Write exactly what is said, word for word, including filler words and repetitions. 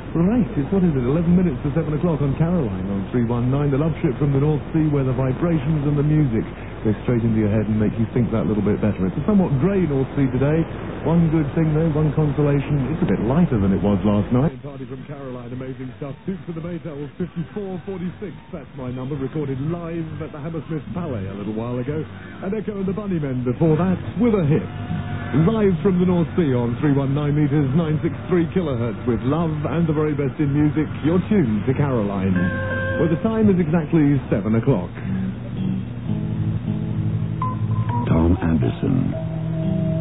Right, it's what is it, eleven minutes to seven o'clock on Caroline on three one nine, the love ship from the North Sea where the vibrations and the music go straight into your head and make you think that little bit better. It's a somewhat grey North Sea today. One good thing though, one consolation, it's a bit lighter than it was last night. Party from Caroline, amazing stuff. Suit for the Maytel, fifty-four forty-six, that's my number, recorded live at the Hammersmith Palais a little while ago. And Echo and the Bunnymen before that, with a hit. Live from the North Sea on three one nine meters, nine sixty-three kilohertz with love and the very best in music. You're tuned to Caroline, where the time is exactly seven o'clock. Tom Anderson.